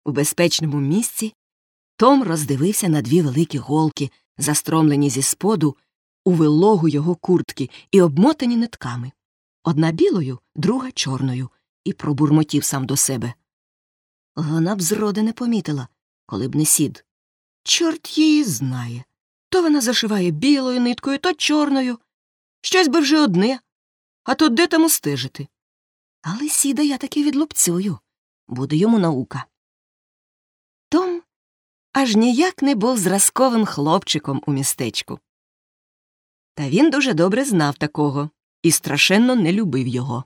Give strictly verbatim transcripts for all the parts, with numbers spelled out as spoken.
У безпечному місці Том роздивився на дві великі голки, застромлені зі споду у вилогу його куртки і обмотані нитками. Одна білою, друга чорною, і пробурмотів сам до себе. Вона б зроди не помітила, коли б не сід. Чорт її знає. То вона зашиває білою ниткою, то чорною. Щось би вже одне, а то де там устежити. Але сіда я таки відлупцюю. Буде йому наука. Том аж ніяк не був зразковим хлопчиком у містечку. Та він дуже добре знав такого і страшенно не любив його.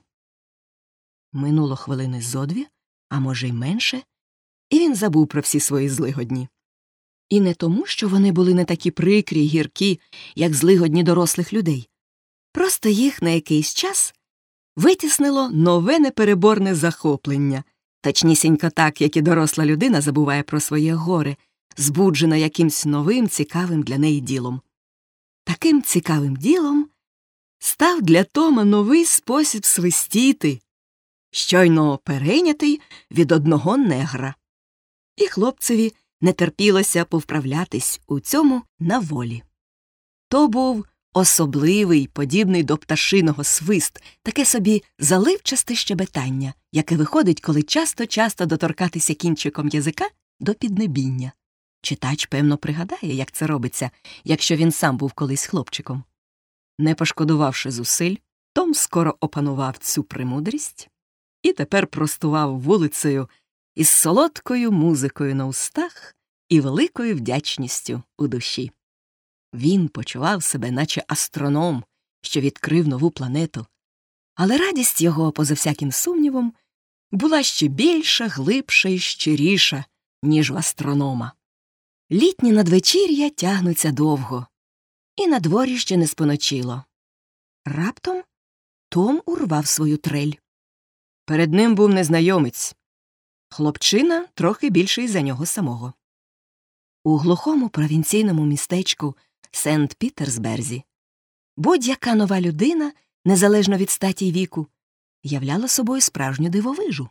Минуло хвилини зо дві, а може й менше, і він забув про всі свої злигодні. І не тому, що вони були не такі прикрі й гіркі, як злигодні дорослих людей. Просто їх на якийсь час витіснило нове непереборне захоплення, точнісінько так, як і доросла людина забуває про своє горе, збуджена якимсь новим цікавим для неї ділом. Таким цікавим ділом став для Тома новий спосіб свистіти, щойно перейнятий від одного негра. І хлопцеві не терпілося повправлятись у цьому на волі. То був особливий, подібний до пташиного свист, таке собі заливчасте щебетання, яке виходить, коли часто-часто доторкатися кінчиком язика до піднебіння. Читач, певно, пригадає, як це робиться, якщо він сам був колись хлопчиком. Не пошкодувавши зусиль, Том скоро опанував цю премудрість і тепер простував вулицею із солодкою музикою на устах і великою вдячністю у душі. Він почував себе, наче астроном, що відкрив нову планету. Але радість його, поза всяким сумнівом, була ще більша, глибша і щиріша, ніж у астронома. Літні надвечір'я тягнуться довго, і на дворі ще не споночило. Раптом Том урвав свою трель. Перед ним був незнайомець. Хлопчина трохи більший за нього самого. У глухому провінційному містечку Сент-Пітерсберзі будь-яка нова людина, незалежно від статі й віку, являла собою справжню дивовижу.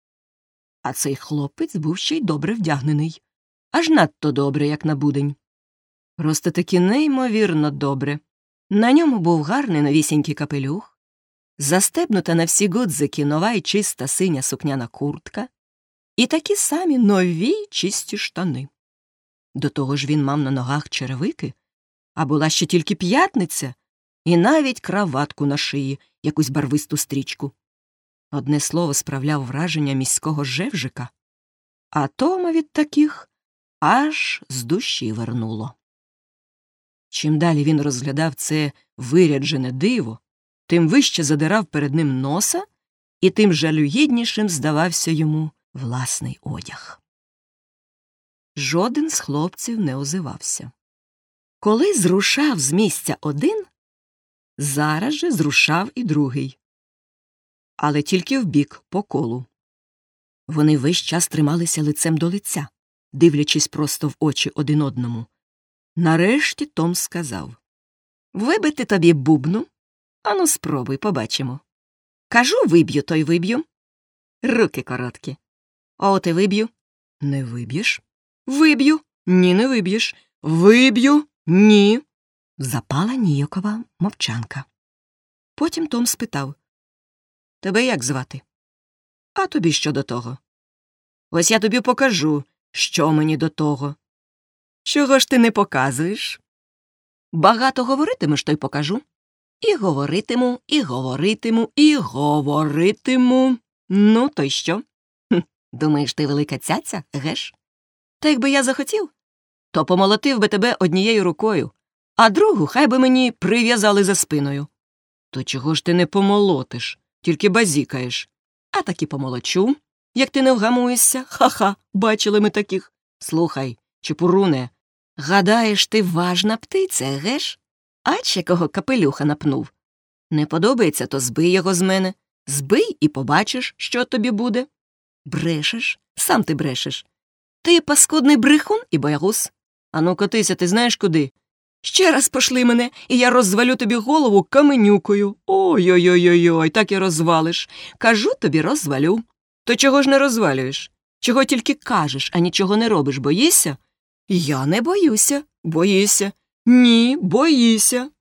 А цей хлопець був ще й добре вдягнений. Аж надто добре, як на будень. Просто таки неймовірно добре. На ньому був гарний новісінький капелюх, застебнута на всі гудзики нова й чиста синя сукняна куртка і такі самі нові й чисті штани. До того ж він мав на ногах черевики, а була ще тільки п'ятниця, і навіть краватку на шиї, якусь барвисту стрічку. Одне слово, справляв враження міського жевжика, а Тома від таких аж з душі вернуло. Чим далі він розглядав це виряджене диво, тим вище задирав перед ним носа, і тим жалюгіднішим здавався йому власний одяг. Жоден з хлопців не озивався. Коли зрушав з місця один, зараз же зрушав і другий. Але тільки вбік, по колу. Вони весь час трималися лицем до лиця, дивлячись просто в очі один одному. Нарешті Том сказав: «Вибити тобі бубну? Ану, спробуй, побачимо». «Кажу, виб'ю, то й виб'ю». «Руки короткі». «О, ти виб'ю». «Не виб'єш». «Виб'ю». «Ні, не виб'єш». «Виб'ю». «Ні». Запала ніякова мовчанка. Потім Том спитав: «Тебе як звати?» «А тобі що до того?» «Ось я тобі покажу, що мені до того». «Чого ж ти не показуєш?» «Багато говоритимеш, то й покажу». «І говоритиму, і говоритиму, і говоритиму». «Ну, то й що? Хм, думаєш, ти велика цяця, геш? Та якби я захотів, то помолотив би тебе однією рукою, а другу хай би мені прив'язали за спиною». «То чого ж ти не помолотиш, тільки базікаєш?» «А таки помолочу, як ти не вгамуєшся. Ха-ха, бачили ми таких. Слухай, чепуруне, гадаєш, ти важна птиця, геш? Аче кого капелюха напнув. Не подобається, то збий його з мене. Збий і побачиш, що тобі буде». «Брешеш? Сам ти брешеш. Ти паскудний брехун і боягуз. Ану, котися, ти знаєш куди? Ще раз пошли мене, і я розвалю тобі голову каменюкою. Ой-ой-ой-ой, так і розвалиш. Кажу тобі, розвалю. То чого ж не розвалюєш? Чого тільки кажеш, а нічого не робиш, боїшся? Я не боюся. Боїшся? Ні, боїся.